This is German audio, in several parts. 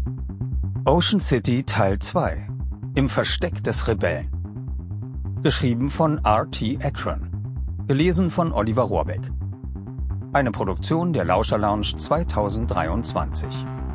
Ocean City Teil 2 Im Versteck des Rebellen. Geschrieben von R.T. Akron. Gelesen von Oliver Rohrbeck. Eine Produktion der Lauscher Lounge 2023.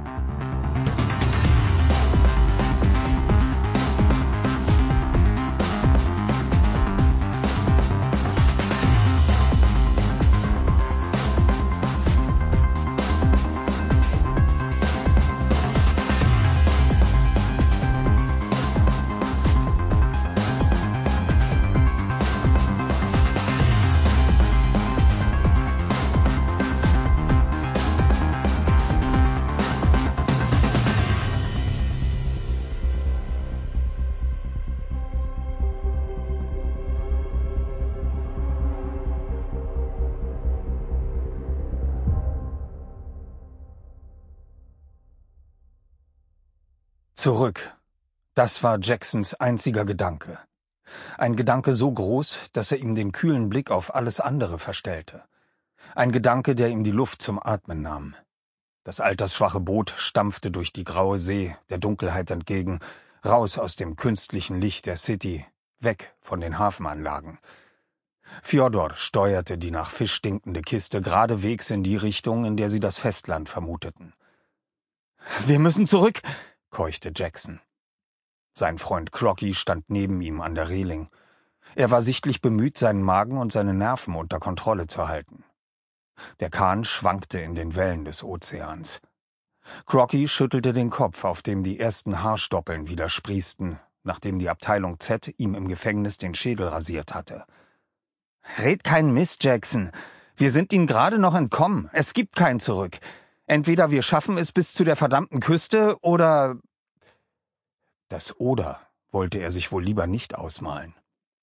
Zurück. Das war Jacksons einziger Gedanke. Ein Gedanke so groß, dass er ihm den kühlen Blick auf alles andere verstellte. Ein Gedanke, der ihm die Luft zum Atmen nahm. Das altersschwache Boot stampfte durch die graue See der Dunkelheit entgegen, raus aus dem künstlichen Licht der City, weg von den Hafenanlagen. Fjodor steuerte die nach Fisch stinkende Kiste geradewegs in die Richtung, in der sie das Festland vermuteten. »Wir müssen zurück«, keuchte Jackson. Sein Freund Crocky stand neben ihm an der Reling. Er war sichtlich bemüht, seinen Magen und seine Nerven unter Kontrolle zu halten. Der Kahn schwankte in den Wellen des Ozeans. Crocky schüttelte den Kopf, auf dem die ersten Haarstoppeln wieder sprießten, nachdem die Abteilung Z ihm im Gefängnis den Schädel rasiert hatte. »Red keinen Mist, Jackson. Wir sind ihnen gerade noch entkommen. Es gibt kein Zurück. Entweder wir schaffen es bis zu der verdammten Küste oder...« Das Oder wollte er sich wohl lieber nicht ausmalen.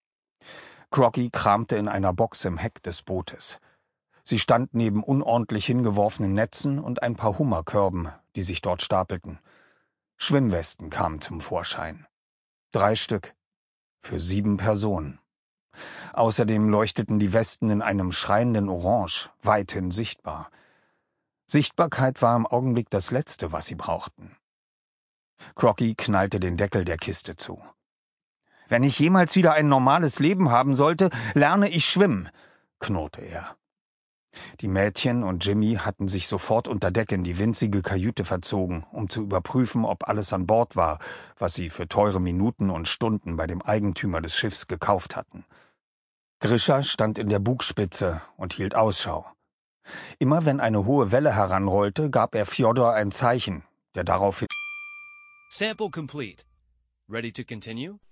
Crocky kramte in einer Box im Heck des Bootes. Sie stand neben unordentlich hingeworfenen Netzen und ein paar Hummerkörben, die sich dort stapelten. Schwimmwesten kamen zum Vorschein. 3 Stück. Für 7 Personen. Außerdem leuchteten die Westen in einem schreienden Orange, weithin sichtbar. Sichtbarkeit war im Augenblick das Letzte, was sie brauchten. Crocky knallte den Deckel der Kiste zu. »Wenn ich jemals wieder ein normales Leben haben sollte, lerne ich schwimmen«, knurrte er. Die Mädchen und Jimmy hatten sich sofort unter Deck in die winzige Kajüte verzogen, um zu überprüfen, ob alles an Bord war, was sie für teure Minuten und Stunden bei dem Eigentümer des Schiffs gekauft hatten. Grisha stand in der Bugspitze und hielt Ausschau. Immer wenn eine hohe Welle heranrollte, gab er Fjodor ein Zeichen, der daraufhin... Sample complete. Ready to continue?